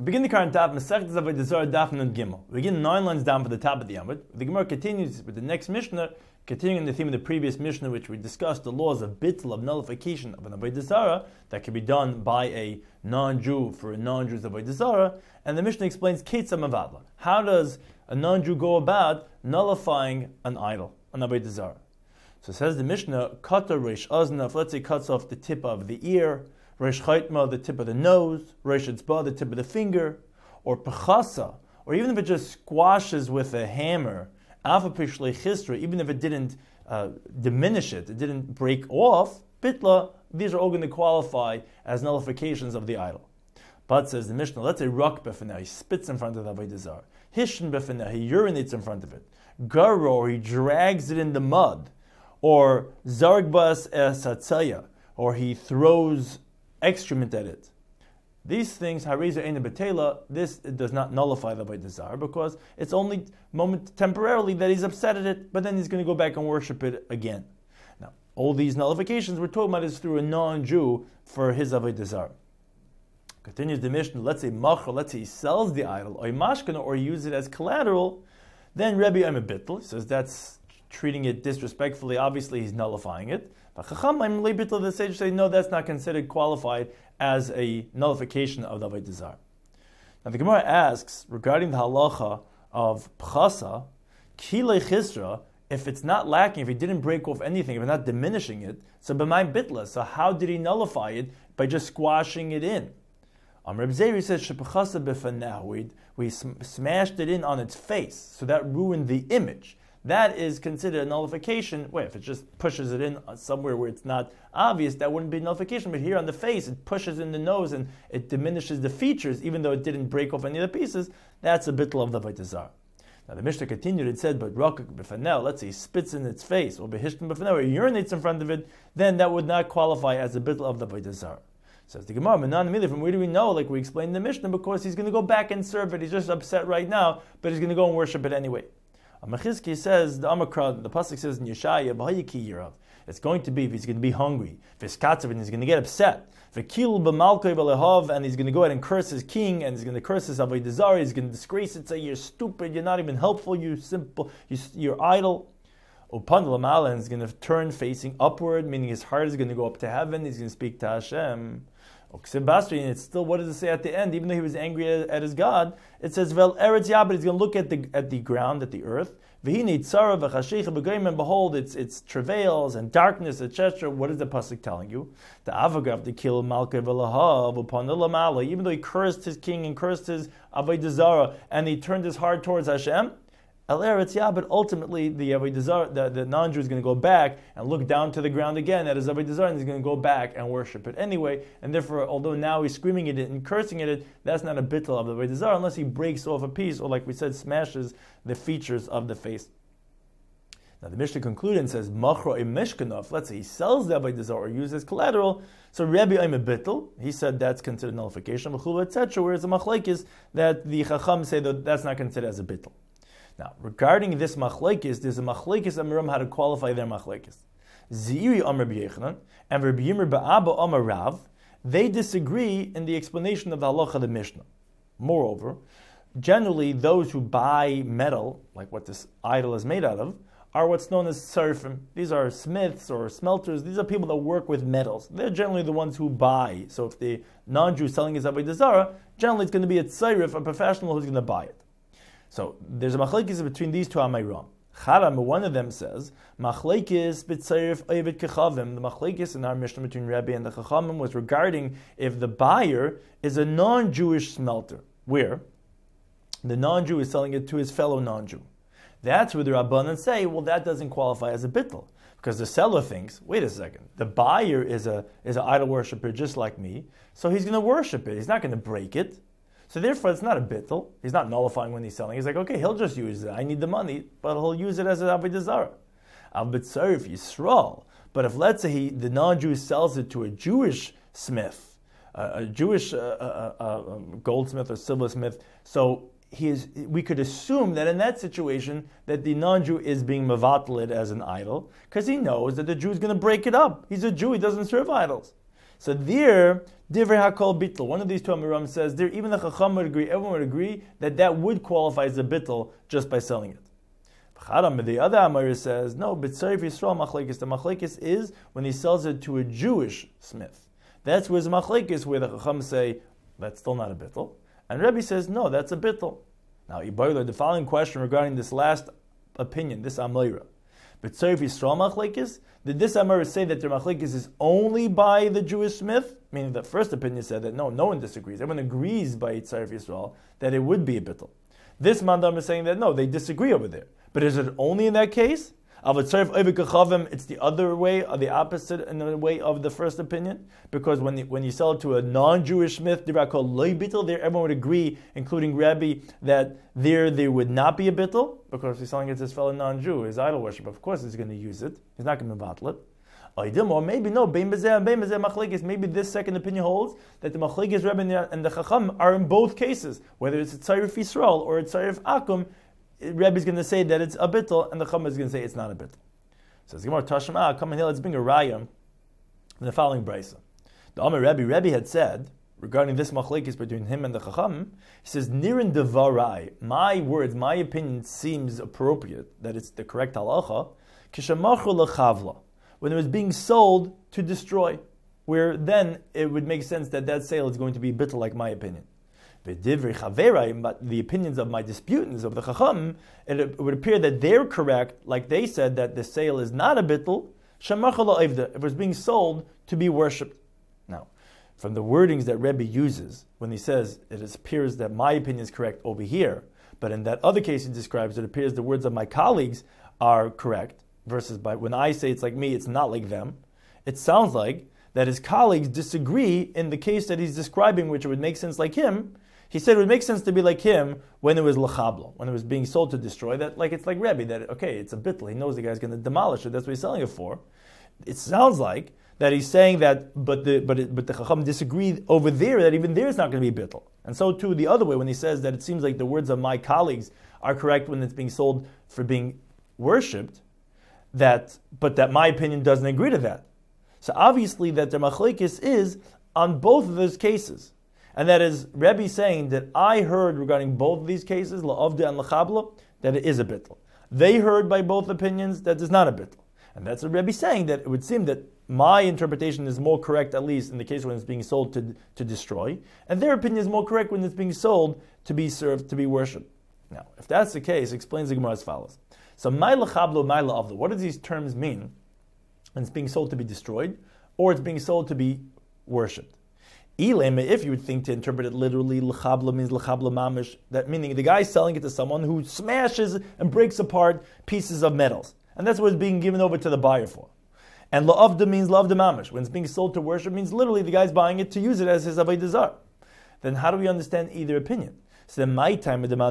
We begin the current daf, Masechet Avodah Zarah daf Nun Gimel. We begin 9 lines down for the top of the Amud. The Gemara continues with the next Mishnah, continuing the theme of the previous Mishnah, which we discussed the laws of bittul, of nullification of an Avodah Zarah that can be done by a non-Jew for a non-Jew's Avodah Zarah. And the Mishnah explains Ketzah Mavadla. How does a non-Jew go about nullifying an idol, an Avodah Zarah? So says the Mishnah, Kata Reish Aznav, let's say cuts off the tip of the ear, Reish Chaytma, the tip of the nose, Reish Etzba, the tip of the finger, or Pechasa, or even if it just squashes with a hammer, Alpha Pishlei Chisra, even if it didn't diminish it, it didn't break off, Bitla, these are all going to qualify as nullifications of the idol. But says the Mishnah, let's say Rak Befenah, he spits in front of the Avodah Zarah, Hishin Befenah, he urinates in front of it, Garo, or he drags it in the mud, or Zargbas Esatzaya, or he throws excrement at it. These things, Hariza Eina Betela, this does not nullify the Avodah Zarah because it's only temporarily that he's upset at it, but then he's going to go back and worship it again. Now, all these nullifications we're talking about is through a non-Jew for his Avodah Zarah. Continues the Mishnah, let's say Machar, let's say he sells the idol, or Mashkana, or use it as collateral, then Rebbe Bittel says that's treating it disrespectfully, obviously he's nullifying it. But Chacham, the sage say, no, that's not considered qualified as a nullification of the Avodah Zarah. Now the Gemara asks, regarding the halacha of Pchasa, Kilei Chisra, if it's not lacking, if he didn't break off anything, if it's not diminishing it, so b'mayim bitla, so how did he nullify it? By just squashing it in. Reb Zeri says, Shepachasa b'fanahu, we smashed it in on its face, so that ruined the image. That is considered a nullification. Wait, if it just pushes it in somewhere where it's not obvious, that wouldn't be nullification. But here on the face, it pushes in the nose and it diminishes the features, even though it didn't break off any of the pieces. That's a bittul of the Avodah Zarah. Now the Mishnah continued, it said, but rakak b'fanel, let's say he spits in its face, or behishtim b'fanel, or he urinates in front of it, then that would not qualify as a bittul of the Avodah Zarah. Says the Gemara, from where do we know, like we explained in the Mishnah, because he's going to go back and serve it. He's just upset right now, but he's going to go and worship it anyway. Machizki says, the Amakra, the Pasuk says in Yeshaya, B'hayiki Yirav. It's going to be, if he's going to be hungry, V'skatzav, and he's going to get upset, V'kil b'malkei b'lehav, and he's going to go ahead and curse his king, and he's going to curse his Avodah Zarah, he's going to disgrace it, say, you're stupid, you're not even helpful, you're idle. Upan l'mala, and he's going to turn facing upward, meaning his heart is going to go up to heaven, he's going to speak to Hashem. And it's still, what does it say at the end? Even though he was angry at his God, it says, "Vel eretz yabed." He's going to look at the ground, at the earth. V'hine tzara v'chashicha b'goyim, and behold, it's travails and darkness, etc. What is the pasuk telling you? The avagav to kill malka v'lahav upon the lamala. Even though he cursed his king and cursed his avodah zarah, and he turned his heart towards Hashem. But ultimately the Avodah Zarah, the non-Jew is going to go back and look down to the ground again at his Avodah Zarah, and he's going to go back and worship it anyway. And therefore, although now he's screaming at it and cursing at it, that's not a bittul of the Avodah Zarah unless he breaks off a piece, or like we said, smashes the features of the face. Now the Mishnah concludes and says, Machra im mishkanov, let's say he sells the Avodah Zarah or uses collateral, so Rebbe im bittul, he said that's considered nullification, etc., whereas the machlekes that the Chacham say that that's not considered as a bittul. Now, regarding this machlekes, there's a machlekes amiram how to qualify their machlekes. Ziri Amar B'Yechanan and Rabbi Yimir Ba'aba Amar Rav, they disagree in the explanation of the halacha of the Mishnah. Moreover, generally those who buy metal, like what this idol is made out of, are what's known as tzarfim. These are smiths or smelters. These are people that work with metals. They're generally the ones who buy. So if the non-Jew is selling his Avodah Zarah, generally it's going to be a tzarif, a professional who's going to buy it. So there's a machlekes between these two Amayram. Charam, one of them says, machlekes b'tzarif oived kechavim. The machlekes in our Mishnah between Rebbe and the Chachamim was regarding if the buyer is a non-Jewish smelter, where the non-Jew is selling it to his fellow non-Jew. That's where the Rabbanan say, well, that doesn't qualify as a bittul, because the seller thinks, wait a second, the buyer is an idol worshiper just like me, so he's going to worship it. He's not going to break it. So therefore, it's not a bittul. He's not nullifying when he's selling. He's like, okay, he'll just use it. I need the money, but he'll use it as an avodah zarah. Al b'tzarif Yisrael. But if, let's say, the non-Jew sells it to a Jewish smith, a Jewish goldsmith or silversmith, so we could assume that in that situation that the non-Jew is being mevatel it as an idol, because he knows that the Jew is going to break it up. He's a Jew. He doesn't serve idols. So there, Divrei HaKol Bittel, one of these two Amorim says, there even the Chacham would agree, everyone would agree that would qualify as a Bittel just by selling it. The other Amor says, no, B'tzarif Yisrael Machlekes, the Machlekes is when he sells it to a Jewish smith. That's where the Machlekes, where the Chacham say, that's still not a Bittel. And Rebbe says, no, that's a Bittel. Now, the following question regarding this last opinion, this Amora. But so if Yisrael Machlekes, did this Amora say that the Machlekes is only by the Jewish smith? Meaning the first opinion said that no one disagrees. Everyone agrees by Tzarif Yisrael that it would be a Bittel. This Mandam is saying that no, they disagree over there. But is it only in that case? It's the other way, or the opposite in the way of the first opinion, because when you sell it to a non-Jewish smith, there everyone would agree, including Rabbi, that there would not be a bittul, because he's selling it to his fellow non-Jew, his idol worship. Of course, he's going to use it. He's not going to battle it. Or maybe no, maybe this second opinion holds that the machlekes Rebbe and the Chacham are in both cases, whether it's a tzarif Yisrael or a tzarif Akum. Rebbe is going to say that it's a bittul, and the Chacham is going to say it's not a bittul. So the Gemara Tashma, come in here, let's bring a raya in the following brisa. The Amar Rebbe had said regarding this machlekes between him and the Chacham, he says, Nirin devarai, my words, my opinion seems appropriate, that it's the correct halacha, kishamachu lechavla, when it was being sold to destroy, where then it would make sense that sale is going to be bittul, like my opinion. But the opinions of my disputants, of the Chacham, it would appear that they're correct, like they said that the sale is not a bittul, it was being sold to be worshipped. Now, from the wordings that Rebbe uses, when he says it appears that my opinion is correct over here, but in that other case he describes, it appears the words of my colleagues are correct, versus when I say it's like me, it's not like them. It sounds like that his colleagues disagree in the case that he's describing, which would make sense like him. He said it would make sense to be like him when it was l'chablo, when it was being sold to destroy. That it's like Rebbe, that okay, it's a bittul. He knows the guy's going to demolish it. That's what he's selling it for. It sounds like that he's saying that, but the Chacham disagreed over there, that even there it's not going to be bittul. And so too the other way, when he says that it seems like the words of my colleagues are correct when it's being sold for being worshipped, but that my opinion doesn't agree to that. So obviously that the machlekes is on both of those cases. And that is Rebbe saying that I heard regarding both of these cases, la'avda and l'chabla, that it is a bittul. They heard by both opinions that it's not a bittul. And that's what Rebbe saying, that it would seem that my interpretation is more correct, at least in the case when it's being sold to destroy, and their opinion is more correct when it's being sold to be served, to be worshipped. Now, if that's the case, explains the Gemara as follows. So, my l'chabla, my la'avda, what do these terms mean when it's being sold to be destroyed, or it's being sold to be worshipped? If you would think to interpret it literally, l'chabla means l'chabla mamish, that meaning the guy's selling it to someone who smashes and breaks apart pieces of metals. And that's what it's being given over to the buyer for. And la'avda means la'avda mamish. When it's being sold to worship, means literally the guy's buying it to use it as his avodah zarah. Then how do we understand either opinion? So then my time, then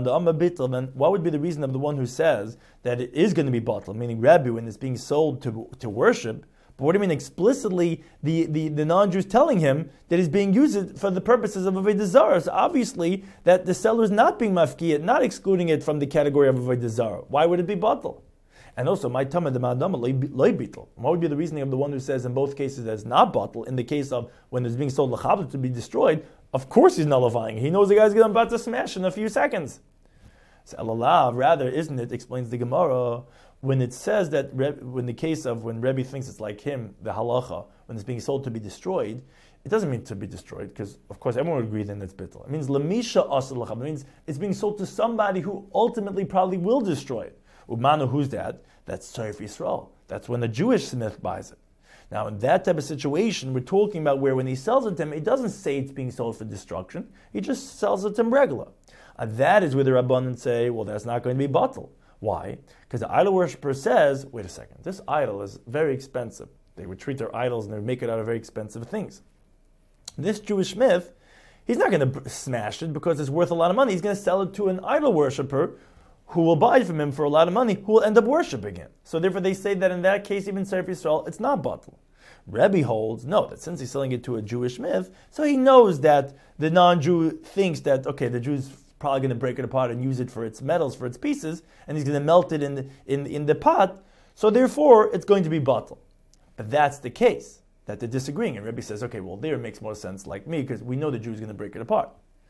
what would be the reason of the one who says that it is going to be batel, meaning Rabbi, when it's being sold to worship? But what do you mean explicitly the non-Jews telling him that he's being used for the purposes of avodah zarah? So obviously that the seller is not being mafkiyat, not excluding it from the category of avodah zarah. Why would it be batel? And also, my tamad loy bitel. What would be the reasoning of the one who says in both cases that it's not batel? In the case of when it's being sold l'chabla to be destroyed, of course he's nullifying. He knows the guy's about to smash in a few seconds. So Allah, rather, isn't it? Explains the Gemara. When it says that, when the case of when Rebbe thinks it's like him, the halacha, when it's being sold to be destroyed, it doesn't mean to be destroyed, because of course everyone would agree then it's bittul. It means lamisha asal l'chab. It means it's being sold to somebody who ultimately probably will destroy it. Umanu, who's that? That's tzarif Yisrael. That's when the Jewish smith buys it. Now, in that type of situation, we're talking about where when he sells it to him, he doesn't say it's being sold for destruction. He just sells it to him regular. And that is where the Rabbanan say, well, that's not going to be batel. Why? Because the idol worshiper says, wait a second, this idol is very expensive. They would treat their idols and they would make it out of very expensive things. This Jewish smith, he's not going to smash it because it's worth a lot of money. He's going to sell it to an idol worshiper who will buy from him for a lot of money, who will end up worshiping him. So therefore they say that in that case, even Tzarif Yisrael, it's not batel. Rebbe holds, no, that since he's selling it to a Jewish smith, so he knows that the non-Jew thinks that, okay, the Jew's probably going to break it apart and use it for its metals, for its pieces, and he's going to melt it in the pot, so therefore it's going to be batel. But that's the case. that they're disagreeing. And Rebbe says, okay, well, there it makes more sense like me, because we know the Jew is going to break it apart.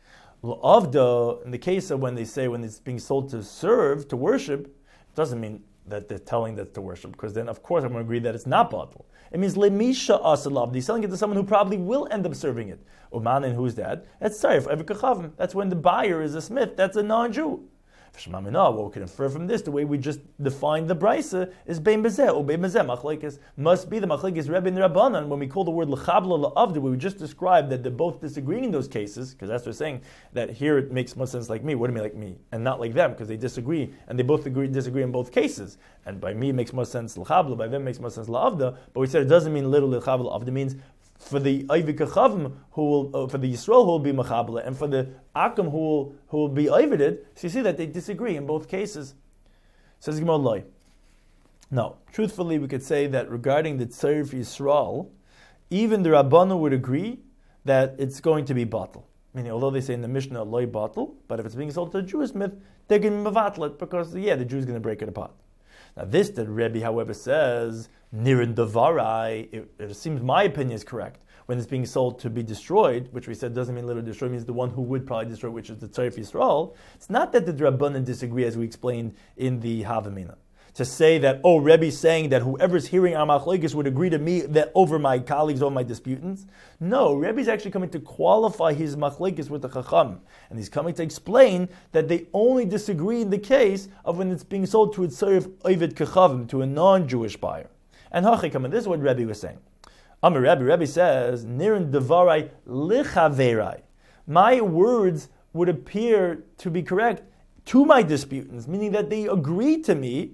L'avda, in the case of when they say when it's being sold to serve, to worship, it doesn't mean that they're telling that to worship, because then of course I'm going to agree that it's not batal. It means lemisha asalav. He's selling it to someone who probably will end up serving it. Uman, and who's that? That's sarif every kachavim. That's when the buyer is a smith. That's a non-Jew. What we can infer from this, the way we just defined the brisa, is bein bezeh or bein bezeh. Machlekes must be the machlekes Rebbe and Rabbanan. When we call the word lechabla la'avda, we just described that they're both disagreeing in those cases, because that's what we're saying, that here it makes more sense like me. What do you mean like me? And not like them, because they disagree, and they both disagree in both cases. And by me it makes more sense lechabla, by them it makes more sense la'avda, but we said it doesn't mean literally lechabla la'avda. It means for the Oivik Kachavim, who will, for the Yisrael who will be Machabla, and for the Akam who will be Oivided, so you see that they disagree in both cases. Says Gemara Loi. Now, truthfully, we could say that regarding the Tzarif Yisrael, even the Rabbanu would agree that it's going to be batal. Meaning, although they say in the Mishnah Loi batal, but if it's being sold to a Jewish myth, they're going to mevatl it because the Jew is going to break it apart. Now, this that Rebbe, however, says Nirin Davarai, it seems my opinion is correct. When it's being sold to be destroyed, which we said doesn't mean literally destroy, means the one who would probably destroy, which is the Tzarif Yisrael. It's not that the Rabbanan disagree, as we explained in the Havamina. To say that, Rebbe's saying that whoever's hearing our machlokes would agree to me that over my colleagues, over my disputants. No, Rebbe's actually coming to qualify his machlokes with the Chacham. And he's coming to explain that they only disagree in the case of when it's being sold to a tzarif oived kachavim, to a non-Jewish buyer. And Hachikam, and this is what Rebbe was saying. Amar Rebbe says, Nirin devarai lichaverai. My words would appear to be correct to my disputants, meaning that they agree to me,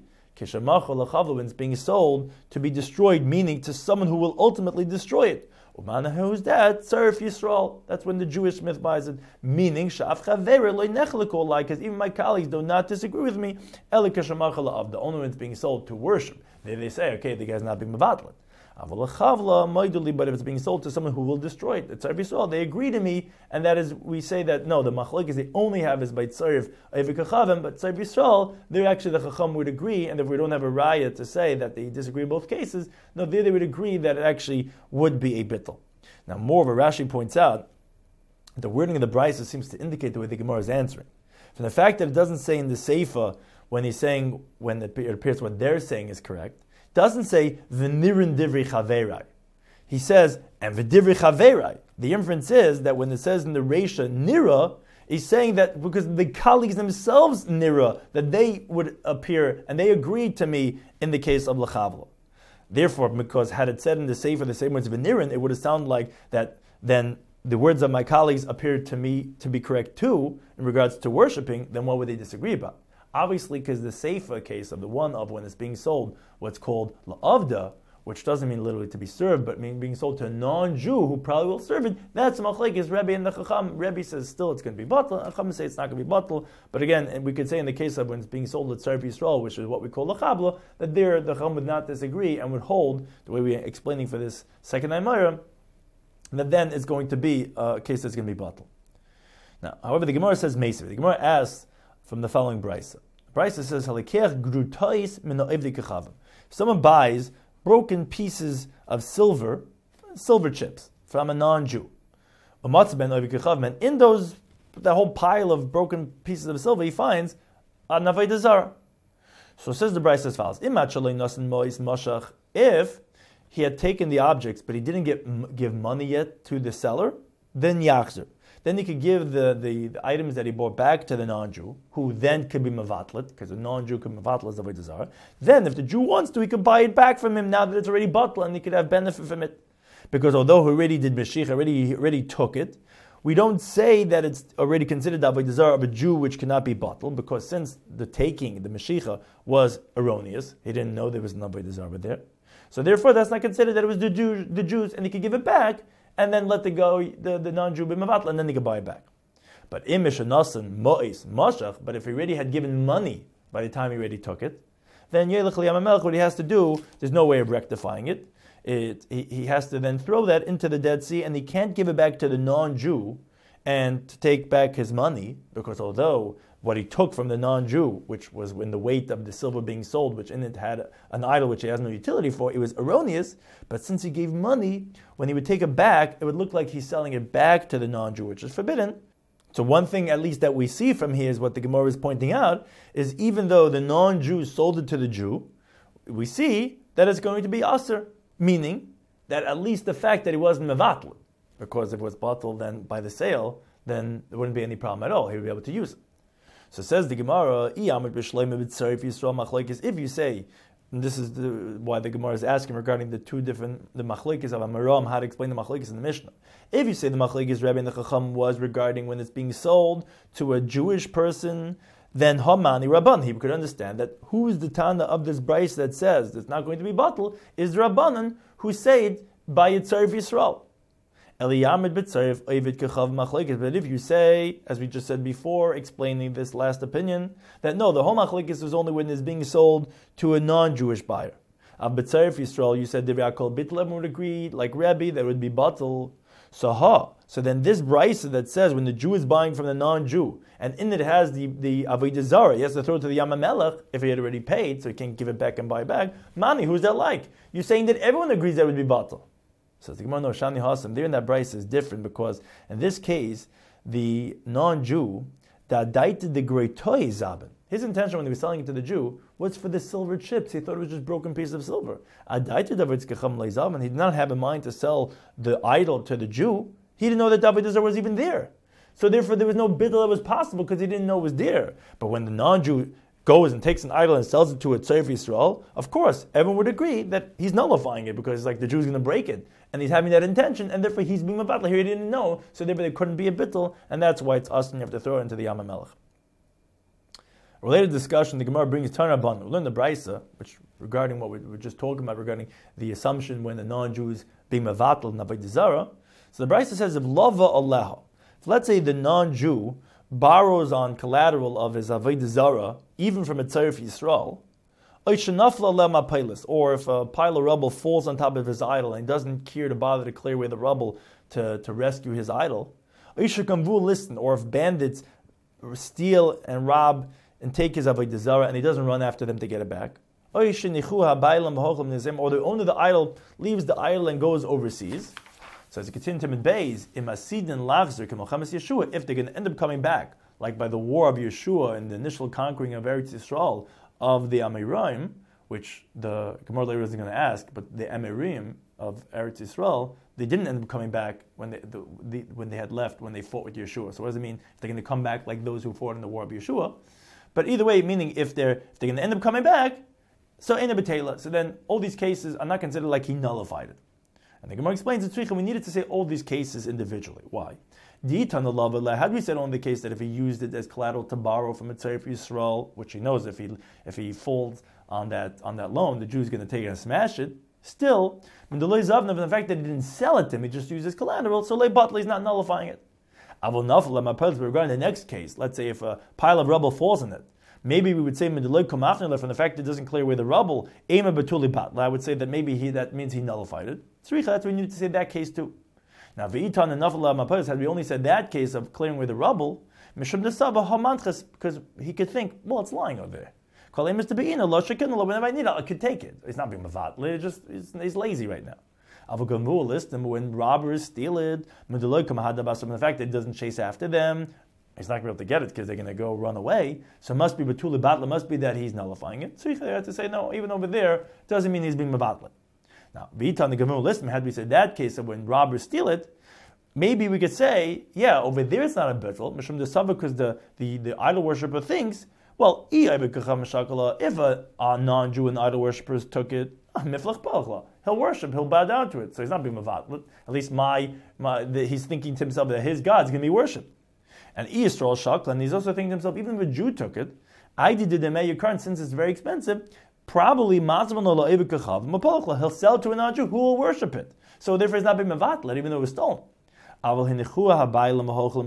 when it's being sold to be destroyed, meaning to someone who will ultimately destroy it. Who's that? Tzarif Yisrael. That's when the Jewish myth buys it. Meaning, because even my colleagues do not disagree with me. Only when it's being sold to worship. They say, okay, the guy's not being mevatlet. But if it's being sold to someone who will destroy it, Tzarif Yisrael, they agree to me, and that is, we say that no, the machlokes they only have is by Tzarif Oived Kachavim, but Tzarif Yisrael, they're actually the Chacham would agree, and if we don't have a raya to say that they disagree in both cases, no, there they would agree that it actually would be a bittul. Now, moreover, Rashi points out the wording of the Brisa seems to indicate the way the Gemara is answering. From the fact that it doesn't say in the Seifa when he's saying, when it appears what they're saying is correct, doesn't say v'nirin divrei chaverai. He says and v'divrei chaverai. The inference is that when it says in the Reisha nira, he's saying that because the colleagues themselves nira, that they would appear and they agreed to me in the case of lechavla. Therefore, because had it said in the Sefer the same words v'nirin, it would have sounded like that. Then the words of my colleagues appeared to me to be correct too in regards to worshiping. Then what would they disagree about? Obviously, because the Sefer case of the one of when it's being sold, what's called la'avda, which doesn't mean literally to be served, but mean being sold to a non-Jew who probably will serve it, that's machlekes Rebbe and the Chacham. Rebbe says still it's going to be batal, and Chacham say it's not going to be batal. But again, we could say in the case of when it's being sold at Tzarif Yisrael, which is what we call lachabla, that there the Chacham would not disagree and would hold, the way we're explaining for this second Aimara, that then it's going to be a case that's going to be batal. Now, however, the Gemara says Meser. The Gemara asks from the following brisa. Brisa says, "Halikeach grutais min ha'ovdei kachavim." If someone buys broken pieces of silver chips from a non-Jew, and in that whole pile of broken pieces of silver, he finds a navayda zara. So says the Brisa as follows: if he had taken the objects, but he didn't give money yet to the seller, then yachzer. Then he could give the items that he bought back to the non-Jew, who then could be mevatlet, because the non-Jew could mevatlet as avodah zarah. Then, if the Jew wants to, he could buy it back from him now that it's already batla, and he could have benefit from it. Because although he already did Mashiach, already took it, we don't say that it's already considered the avodah zarah of a Jew which cannot be batl, because since the taking, the Mashiach, was erroneous, he didn't know there was an avodah zarah there. So therefore, that's not considered that it was the Jews, and he could give it back, and then let the non-Jew be mevatl, and then he could buy it back. But but if he already had given money by the time he already took it, then what he has to do, there's no way of rectifying it. He has to then throw that into the Dead Sea, and he can't give it back to the non-Jew and to take back his money, because although what he took from the non-Jew, which was in the weight of the silver being sold, which in it had an idol which he has no utility for, it was erroneous, but since he gave money, when he would take it back, it would look like he's selling it back to the non-Jew, which is forbidden. So one thing at least that we see from here is what the Gemara is pointing out, is even though the non-Jew sold it to the Jew, we see that it's going to be aser, meaning that at least the fact that he wasn't mevatl, because if it was bottled then by the sale, then there wouldn't be any problem at all. He would be able to use it. So says the Gemara, if you say, and this is why the Gemara is asking regarding the machlekes of Amaram, how to explain the machlekes in the Mishnah. If you say the machlekes Rebbe and the Chacham was regarding when it's being sold to a Jewish person, then Hamani Rabban, he could understand that who is the Tana of this Bryce that says it's not going to be bottled, is the Rabbanan who said by Yitzarif Yisrael. But if you say, as we just said before, explaining this last opinion, that no, the whole machlekes is only when it's being sold to a non-Jewish buyer. B'tzarif Yisrael, you said Divrei Kol Bitlam would agree, like Rebbe, that would be batal. So then this brisa that says when the Jew is buying from the non-Jew, and in it has the Avodah Zarah, he has to throw it to the Yam HaMelech if he had already paid, so he can't give it back and buy it back. Mani, who's that like? You're saying that everyone agrees that would be batal. So the Gemara, no, Shani Hasam, there in that brisa is different because in this case, the non-Jew, the Adaita de Greitoy Zaben, his intention when he was selling it to the Jew was for the silver chips. He thought it was just broken piece of silver. Adaita David Skecham Leizaben, he did not have in mind to sell the idol to the Jew. He didn't know that David was even there. So therefore there was no bidl that was possible because he didn't know it was there. But when the non-Jew goes and takes an idol and sells it to a Tzarif Yisrael, of course, everyone would agree that he's nullifying it because like the Jew's going to break it. And he's having that intention, and therefore he's being a battle. Here he didn't know, so therefore there couldn't be a bittul, and that's why it's us and you have to throw it into the Yam HaMelech. Related discussion, the Gemara brings Tanraban. We learn the Brisa, which regarding what we were just talking about, regarding the assumption when the non-Jews being mevatel in Avodah Zarah. So the Brisa says, if lava aleha, if let's say the non-Jew borrows on collateral of his Avodah Zarah, even from a Tzarif Yisrael, or if a pile of rubble falls on top of his idol and he doesn't care to bother to clear away the rubble to rescue his idol, or if bandits steal and rob and take his Avodah Zarah and he doesn't run after them to get it back, or the owner of the idol leaves the idol and goes overseas. So as it continues to Midbeis, if they're going to end up coming back, like by the war of Yeshua and the initial conquering of Eretz Yisrael, of the Amoraim, which the Gemara later is going to ask, but the Amoraim of Eretz Yisrael, they didn't end up coming back when they had left, when they fought with Yeshua. So what does it mean if they're going to come back like those who fought in the war of Yeshua? But either way, meaning if they're going to end up coming back, so Eina B'Teila. So then all these cases are not considered like he nullified it. And the Gemara explains in Tzricha, we needed to say all these cases individually. Why? Had we said only the case that if he used it as collateral to borrow from a Tzarif Yisrael, which he knows if he folds on that loan, the Jew's going to take it and smash it. Still, when the the fact that he didn't sell it to him, he just used his collateral, so Lei Batli is not nullifying it. Regarding the next case, let's say if a pile of rubble falls in it, maybe we would say from the fact that it doesn't clear away the rubble, I would say that maybe that means he nullified it. That's why we need to say that case too. Now, V'itan and Nafal, had we only said that case of clearing away the rubble, because he could think, well, it's lying over there. Whenever I need it, I could take it. It's not being mavat. He's lazy right now. When robbers steal it, the fact that he doesn't chase after them, he's not going to be able to get it because they're going to go run away. So it must be Batuli Batla, must be that he's nullifying it. So you have to say, no, even over there, doesn't mean he's being mavatla. Now, V'itan the Gemara list, had we said that case of when robbers steal it, maybe we could say, yeah, over there it's not a bittul, because the idol worshiper thinks, well, if a non-Jew and idol worshippers took it, he'll worship, he'll bow down to it. So he's not being mavat. At least he's thinking to himself that his God's going to be worshipped. And Yisrael shakla, and he's also thinking to himself, even if a Jew took it, since it's very expensive, probably he'll sell it to a non-Jew who will worship it. So therefore it's not being mavatlet, even though it was stolen.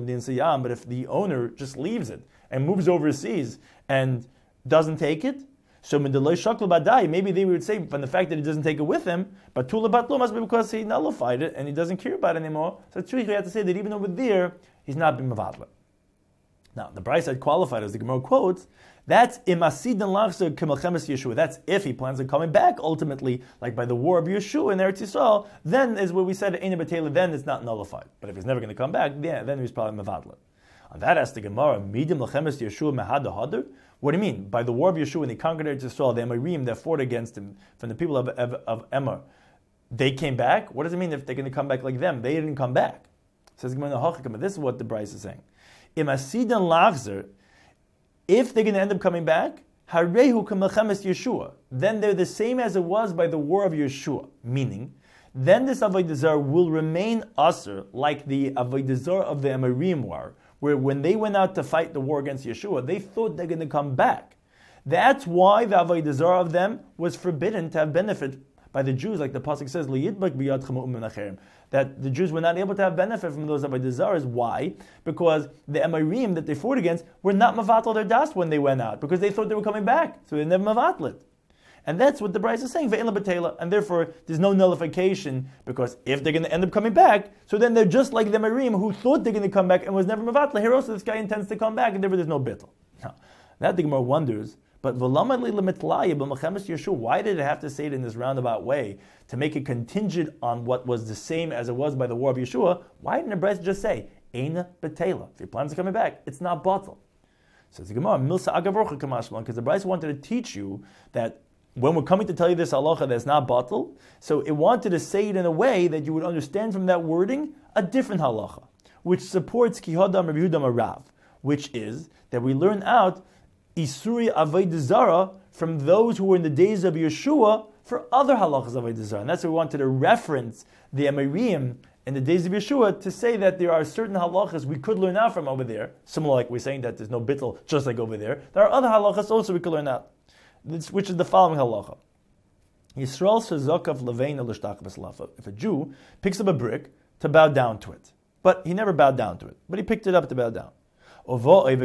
But if the owner just leaves it and moves overseas and doesn't take it, So maybe they would say from the fact that he doesn't take it with him, but Tula Batlo must be because he nullified it and he doesn't care about it anymore. So it's true, we have to say that even over there, he's not been Mavadla. Now, the Bryce had qualified, as the Gemara quotes, that's imasid and lachzer k'melchemes Yeshua. That's if he plans on coming back ultimately, like by the war of Yeshua in Eretz Yisrael, then is what we said in Batela, then it's not nullified. But if he's never going to come back, yeah, then he's probably Mavadla. On that asks the Gemara, midim lechemes Yeshua mehad hadar? What do you mean? By the war of Yeshua, when they conquered Eretz Yisrael, the Emirim that fought against him from the people of Emor, they came back? What does it mean if they're going to come back like them? They didn't come back. Says Gemara, this is what the Bryce is saying. Imasid and lachzer, if they're going to end up coming back, harehu k'melchemes Yeshua, then they're the same as it was by the war of Yeshua. Meaning, then this avodah zarah will remain aser like the avodah zarah of the Emirim war, where when they went out to fight the war against Yeshua, they thought they're going to come back. That's why the avodah zarah of them was forbidden to have benefit by the Jews, like the pasuk says, that the Jews were not able to have benefit from those avodah zarahs. Why? Because the Emirim that they fought against were not mavatl their das when they went out, because they thought they were coming back, so they never mavatl it. And that's what the Bryce is saying, ve'en batela, and therefore there's no nullification, because if they're going to end up coming back, so then they're just like the Emirim who thought they're going to come back and was never mavatl. Here also this guy intends to come back, and therefore there's no bittul. Now, that the Gemara wonders, but why did it have to say it in this roundabout way to make it contingent on what was the same as it was by the war of Yeshua? Why didn't the Bryce just say, Eina Betela? If your plans are coming back, it's not batal. Says the Gemara, Milsa Agavorcha Kamashlan, because the Bryce wanted to teach you that when we're coming to tell you this halacha that's not batal, so it wanted to say it in a way that you would understand from that wording a different halacha, which supports Kihadam Rabbi Yehuda Rav, which is that we learn out Isuri Avodah Zarah from those who were in the days of Yeshua for other halachas of Avodah Zarah. And that's why we wanted to reference the Emirim in the days of Yeshua to say that there are certain halachas we could learn out from over there. Similar like we're saying that there's no bittul just like over there. There are other halachas also we could learn out, which is the following halacha. Yisrael Shazakav Levein Elishtach B'Slafa. If a Jew picks up a brick to bow down to it, but he never bowed down to it, but he picked it up to bow down. Then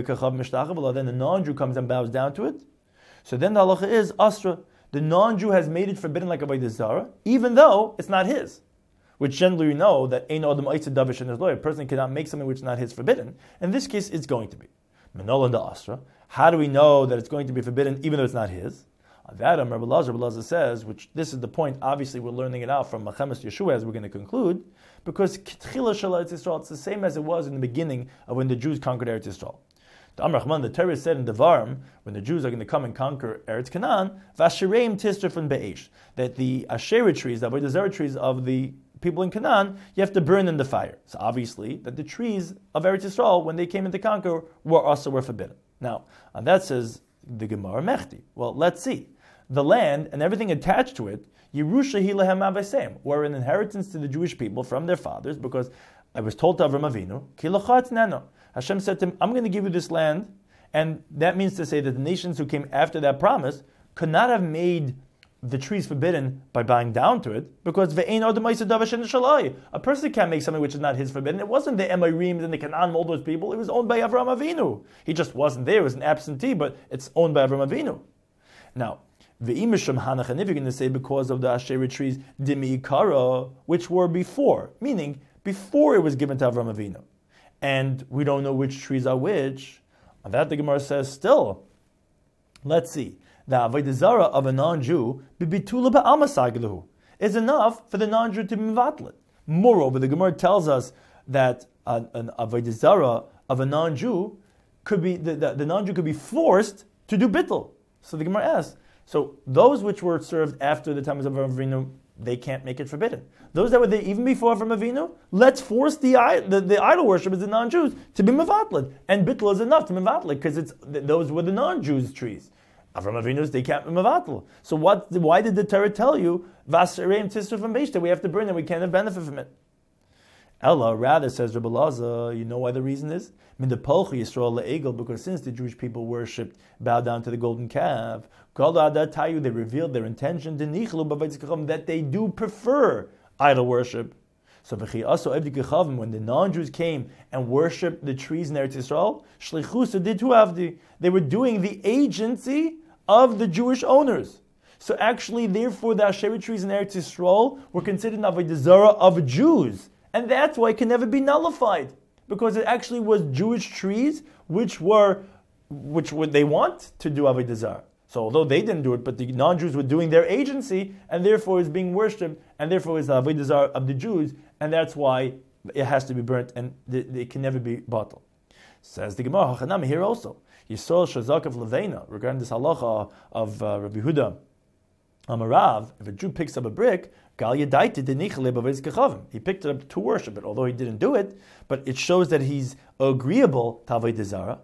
the non-Jew comes and bows down to it. So then the halacha is Asra. The non-Jew has made it forbidden like avodah zarah, even though it's not his. Which generally we know that ein adam oitza davish in his lawyer. A person cannot make something which is not his forbidden. In this case, it's going to be. Menol and the Asra. How do we know that it's going to be forbidden even though it's not his? On that, Rabbi Elazar says, which this is the point, obviously we're learning it out from Machemes Yeshua as we're going to conclude, because Ketchila Shel Eretz Yisrael, it's the same as it was in the beginning of when the Jews conquered Eretz Yisrael. The Amar Rahman, the Torah said in Devarim, when the Jews are going to come and conquer Eretz Canaan, Vashireim Tistrafin Be'esh, that the Asherah trees, the Avodah Zarah trees of the people in Canaan, you have to burn in the fire. So obviously that the trees of Eretz Yisrael, when they came in to conquer, were forbidden. Now, and that says the Gemara Mechti. Well, let's see. The land and everything attached to it, Yerusha Hilahem Avesem, were an inheritance to the Jewish people from their fathers, because I was told to Avram Avinu, Kilachat Nano. Hashem said to him, I'm going to give you this land, and that means to say that the nations who came after that promise could not have made the trees forbidden by bowing down to it, because a person can't make something which is not his forbidden. It wasn't the Emirim and the Canaan, all those people. It was owned by Avram Avinu. He just wasn't there. It was an absentee, but it's owned by Avram Avinu. Now, and if you're going to say because of the Asherah trees, Dimi Ikara, which were before, meaning before it was given to Avram Avinu, and we don't know which trees are which, on that the Gemara says still, let's see, the Avodah Zarah of a non-Jew is enough for the non-Jew to be mevatlet. Moreover, the Gemara tells us that an Avodah Zarah of a non-Jew could be, the non-Jew could be forced to do bittul. So the Gemara asks, so those which were served after the time of Avram Avinu, they can't make it forbidden. Those that were there even before Avram Avinu, let's force the idol worshippers, the non-Jews, to be mevatlet. And bittul is enough to mevatlet, because those were the non-Jews' trees. Avram Avinu's, they can't be mevatl. So why did the Torah tell you, Vasareim Tisra from Beishta, we have to burn it, we can't have benefit from it? Ella, rather, says Rabbi Laza, you know why the reason is? Because since the Jewish people worshipped, bowed down to the golden calf, they revealed their intention that they do prefer idol worship. So when the non-Jews came and worshipped the trees in Eretz Yisrael, they were doing the agency of the Jewish owners. So actually, therefore, the Asherah trees in Eretz Yisrael were considered an avodah zarah of Jews. And that's why it can never be nullified. Because it actually was Jewish trees which would they want to do avodah zarah. So although they didn't do it, but the non-Jews were doing their agency, and therefore is being worshipped, and therefore is the avodah zarah of the Jews, and that's why it has to be burnt, and it can never be bottled. Says the Gemara, Hachanami here also. Yisrael Shazak of Levena, regarding this halacha of Rabbi Huda Amarav, if a Jew picks up a brick, he picked it up to worship it, although he didn't do it, but it shows that he's agreeable to avodah zarah.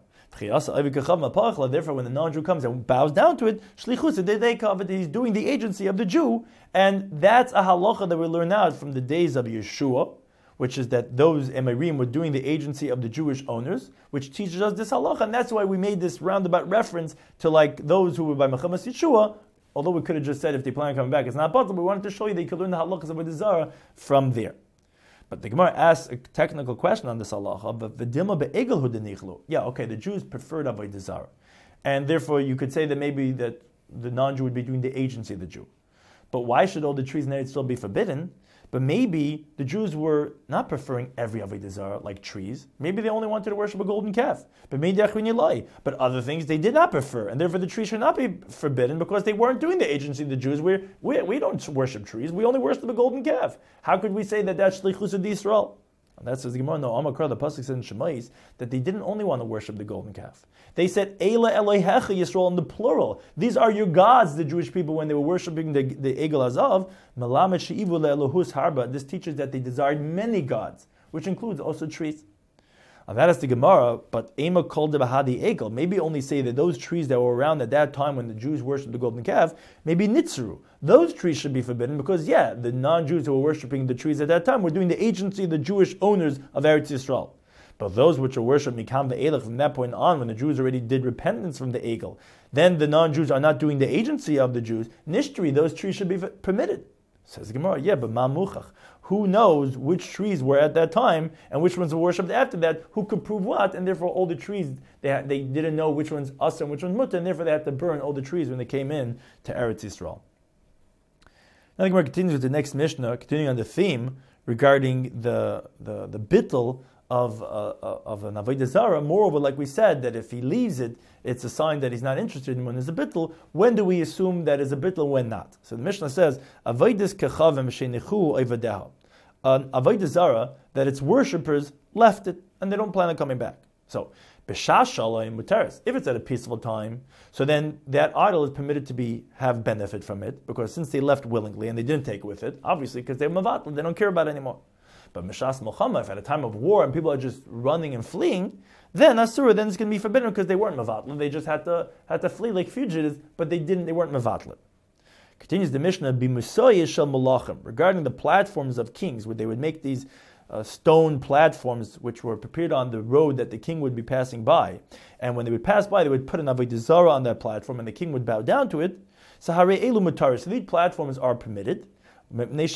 Therefore, when the non-Jew comes and bows down to it, he's doing the agency of the Jew, and that's a halacha that we learn out from the days of Yeshua, which is that those emirim were doing the agency of the Jewish owners, which teaches us this halacha, and that's why we made this roundabout reference to like those who were by Mechamas Yeshua. Although we could have just said if they plan on coming back, it's not possible. We wanted to show you that you could learn the halachas of avodah zarah from there. But the Gemara asks a technical question on this halacha. But v'dilma be'egel hu denichlu. Yeah, okay, the Jews preferred avodah zarah, and therefore you could say that maybe that the non-Jew would be doing the agency of the Jew. But why should all the trees in Eretz still be forbidden? But maybe the Jews were not preferring every avodah zarah like trees. Maybe they only wanted to worship a golden calf. But other things they did not prefer, and therefore the trees should not be forbidden because they weren't doing the agency of the Jews. We don't worship trees. We only worship a golden calf. How could we say that that's shlichus of Yisrael? And that says the Gemara. No, Amakra, the pasuk says in Shemais that they didn't only want to worship the golden calf. They said Eila Elohecha Yisrael in the plural. These are your gods, the Jewish people, when they were worshiping the Egel Azav. Melamed she'ivu le'elohus harba. This teaches that they desired many gods, which includes also trees. And that is the Gemara, but Ema called the Bahadi Egel. Maybe only say that those trees that were around at that time when the Jews worshipped the golden calf, maybe Nitzru. Those trees should be forbidden because, the non-Jews who were worshipping the trees at that time were doing the agency of the Jewish owners of Eretz Yisrael. But those which are worshipped Mikam ve'elach from that point on, when the Jews already did repentance from the Egel, then the non-Jews are not doing the agency of the Jews. Nishtri, those trees should be permitted. Says the Gemara, but ma'muchach. Who knows which trees were at that time and which ones were worshipped after that? Who could prove what? And therefore, all the trees they didn't know which one's us and which one's mutter, and therefore they had to burn all the trees when they came in to Eretz Yisrael. Now the Gemara continues with the next Mishnah, continuing on the theme regarding the bittul of an avodah zarah. Moreover, like we said, that if he leaves it, it's a sign that he's not interested in when there's a bittul. When do we assume that is a bittul, when not? So the Mishnah says, avodas kechavim sheinichu oivadeha. An avodah zarah, that its worshippers left it, and they don't plan on coming back. So, b'shas shalom muteres. If it's at a peaceful time, so then that idol is permitted to have benefit from it, because since they left willingly and they didn't take it with it, obviously because they're mavatl, they don't care about it anymore. But Meshas Milchama, if at a time of war and people are just running and fleeing, then Asura, then it's going to be forbidden because they weren't Mavatla. They just had to flee like fugitives, but they weren't Mavatla. Continues the Mishnah, B'musoyeh shel malachim, regarding the platforms of kings, where they would make these stone platforms which were prepared on the road that the king would be passing by. And when they would pass by, they would put an avodah zarah on that platform and the king would bow down to it. Sahare elu mutaris. So these platforms are permitted. Because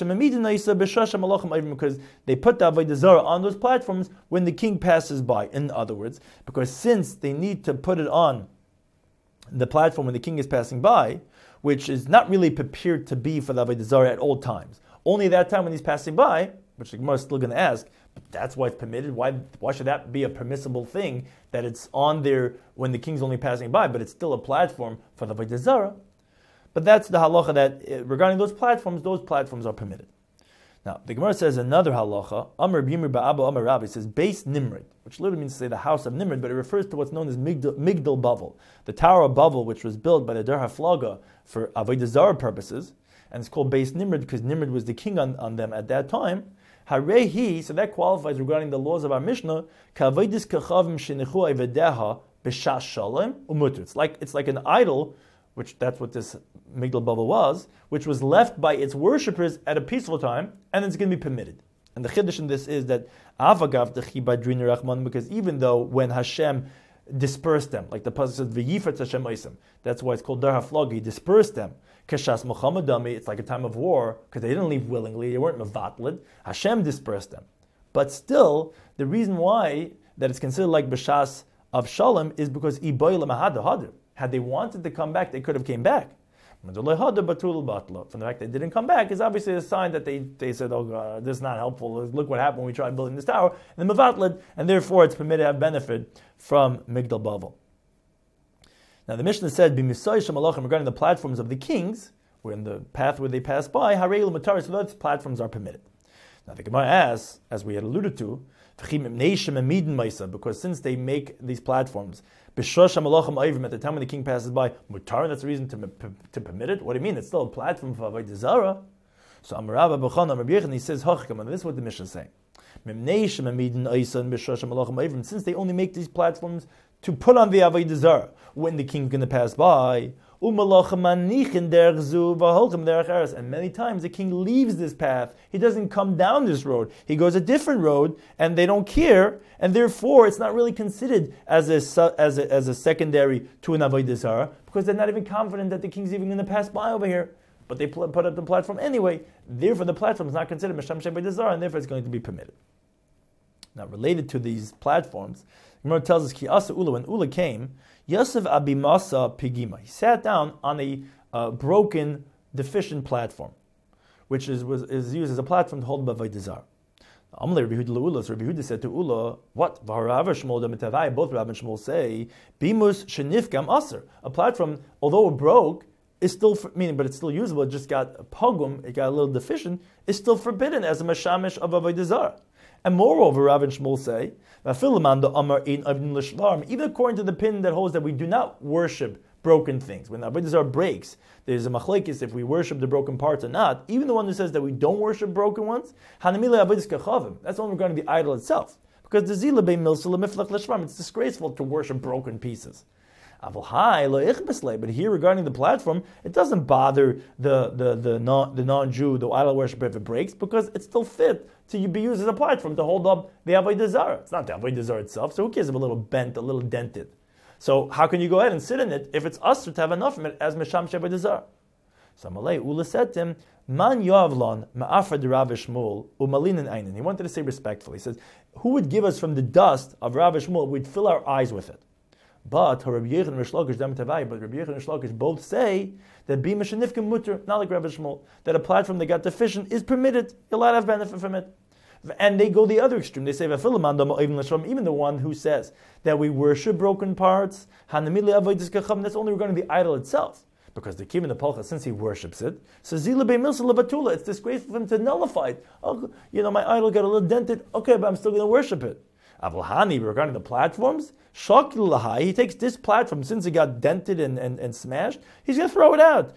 they put the avodah zarah on those platforms when the king passes by. In other words, because since they need to put it on the platform when the king is passing by, which is not really prepared to be for the avodah zarah at all times. Only that time when he's passing by, which the Gemara is still going to ask, but that's why it's permitted. Why should that be a permissible thing, that it's on there when the king's only passing by, but it's still a platform for the avodah zarah? But that's the halacha that regarding those platforms are permitted. Now, the Gemara says another halacha, Amr B'Yimir Ba'Abba Amar Rabbi, says Beis Nimrod, which literally means to say the house of Nimrod, but it refers to what's known as Migdal Bavel, the Tower of Bavel, which was built by the Der Haflaga for avodah zarah purposes, and it's called Beis Nimrod because Nimrod was the king on them at that time. Harehi, so that qualifies regarding the laws of our Mishnah, Ka'avodas kachavim shenichu evedeha b'shas shalom umuter. It's like an idol, which that's what this Migdal Bavel was, which was left by its worshippers at a peaceful time, and it's going to be permitted. And the chiddush in this is that Avagav dechi badrin rachman, because even though when Hashem dispersed them, like the pasuk says, v'yifetz Hashem oisem, that's why it's called Dar Haflag, he dispersed them. Kashas Muhammad Dami, it's like a time of war, because they didn't leave willingly, they weren't mevatlid. Hashem dispersed them. But still, the reason why that it's considered like b'shas of Shalom is because Iboy Lamahad Hadr. Had they wanted to come back, they could have came back. From the fact they didn't come back is obviously a sign that they said, oh God, this is not helpful. Look what happened when we tried building this tower. And the Mevatlid, and therefore it's permitted to have benefit from Migdal Bavel. Now the Mishnah said, regarding the platforms of the kings, we're in the path where they pass by, so those platforms are permitted. Now the Gemara asks, as we had alluded to, because since they make these platforms, at the time when the king passes by, mutar, that's the reason to permit it. What do you mean? It's still a platform for Avodah Zarah. So Amar he says, this is what the Mishnah is saying. Since they only make these platforms to put on the Avodah Zarah when the king's going to pass by, and many times the king leaves this path. He doesn't come down this road. He goes a different road, and they don't care, and therefore it's not really considered as a secondary to an Avodah Zarah, because they're not even confident that the king's even going to pass by over here. But they put up the platform anyway. Therefore, the platform is not considered Misham Shei Avodah Zarah, and therefore it's going to be permitted. Now, related to these platforms, Gemara tells us, Ki Asa Ula, when Ula came, Yosef Abimasa Pigima. He sat down on a broken, deficient platform, which is used as a platform to hold Avodah Zarah. Amalei Rabbi Yehuda Ula. So Rabbi Yehuda said to Ula, what? V'harav Shmuel Damitavai. Both Rav and Shmuel say, Bimus Shenifgam Aser. A platform, although it broke, is still but it's still usable. It just got a pogum. It got a little deficient. It's still forbidden as a mashamish of Avodah Zarah. And moreover, Rav and Shmuel say, even according to the opinion that holds that we do not worship broken things. When the Avodah Zarah breaks, there's a machlekes if we worship the broken parts or not. Even the one who says that we don't worship broken ones, that's only regarding the idol itself. Because the zila bein milsala miflach l'shvam, it's disgraceful to worship broken pieces. But here regarding the platform, it doesn't bother the non-Jew, the idol worshiper if it breaks, because it's still fit to be used as a platform to hold up the Avodah Zarah. It's not the Avodah Zarah itself, so who cares if a little bent, a little dented? So how can you go ahead and sit in it if it's usher to have enough of it as Misham Shei Avodah Zarah? So Amalei Ula said to him, Man Yavlon Ma'afar de Rav Shmuel Umalin Einin. He wanted to say respectfully. He says, who would give us from the dust of Rav Shmuel? We'd fill our eyes with it. But Rabbi Yechon and Rish Lakish and Rish Lakish both say that Bima Shenifkim Mutter, not like Rabbi Shmuel, that a platform that got deficient is permitted. You're allowed to have benefit from it. And they go the other extreme. They say, even the one who says that we worship broken parts, that's only regarding the idol itself. Because the Kivin the Polcha, since he worships it, so Zila Bei Milsa Lebatula, it's disgraceful for him to nullify it. Oh, my idol got a little dented, okay, but I'm still going to worship it. Avulhani, regarding the platforms, he takes this platform, since it got dented and smashed, he's going to throw it out.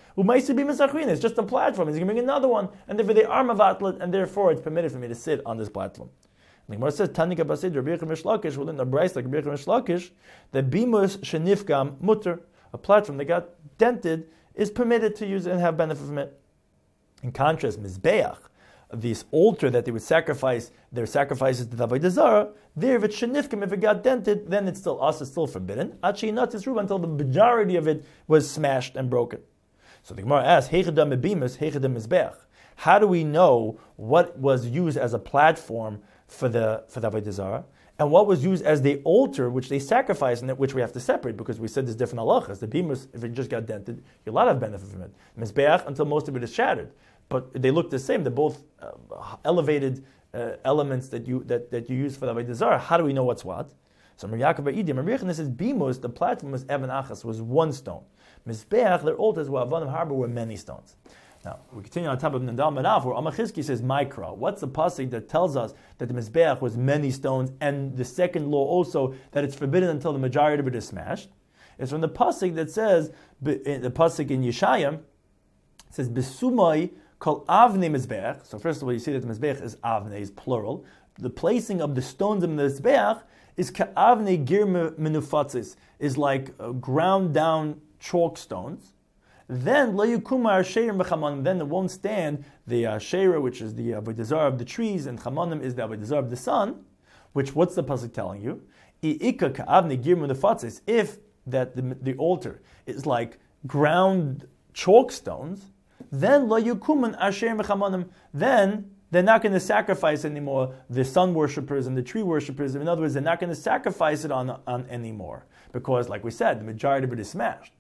It's just a platform. He's going to bring another one, and therefore they are mavatlet, and therefore it's permitted for me to sit on this platform. The Gemara says, Tanika Basid, Rabbi Yechon Rish Lakish, within the Bryce like Rabbi Yechon Rish Lakish, that bimus shenifgam mutter, a platform that got dented, is permitted to use it and have benefit from it. In contrast, Mizbeach, this altar that they would sacrifice their sacrifices to the Avodah Zarah, there if it's shenifkim, if it got dented, then it's still forbidden. Actually, not until the majority of it was smashed and broken. So the Gemara asks, Heichadam ebimus, Heichadam mizbeach. How do we know what was used as a platform for the Avodah Zarah, and what was used as the altar which they sacrificed, and which we have to separate, because we said there's different halachas. The bimus, if it just got dented, you're allowed to have benefit from it. Mizbeach, until most of it is shattered. But they look the same. They're both elevated elements that you use for the Avodah Zarah. How do we know what's what? So Yaakov Ba'idi, says Bimus, the platform was Evan Achas, was one stone. Mizbeach, their altars were Avanim Harbor, were many stones. Now we continue on top of Nandal Merav, where Amachizki says Mikra. What's the pasuk that tells us that the Mizbeach was many stones, and the second law also that it's forbidden until the majority of it is smashed? It's from the pasuk that says the pasuk in Yeshayim. It says Besumai. Called Avnei Mizbeach. So first of all, you see that the Mizbeach is Avnei, is plural. The placing of the stones in the Mizbeach is Ka'avnei Gir Menufatzis, is like ground down chalk stones. Then Lo Yukuma Sherim B'Chamanim. Then it won't stand the Sheira, which is the Avodah Zarah of the trees, and Chamanim is the Avodah Zarah of the sun. Which what's the pasuk telling you? I'ika Ka'avnei Gir Menufatzis. If that the altar is like ground chalk stones, then lo yukuman asher mechamanim. Then they're not going to sacrifice anymore the sun worshippers and the tree worshippers. In other words, they're not going to sacrifice it on anymore, because, like we said, the majority of it is smashed.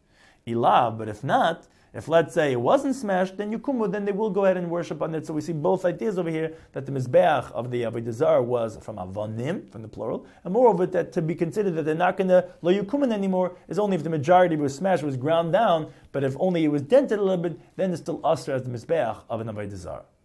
ilav. But if not, if let's say it wasn't smashed, then yukumu, then they will go ahead and worship on it. So we see both ideas over here, that the mizbeach of the avodah zarah was from avonim, from the plural, and moreover that to be considered that they're not going to lo yukumen anymore is only if the majority was smashed, was ground down. But if only it was dented a little bit, then it's still usher as the mizbeach of an avodah zarah.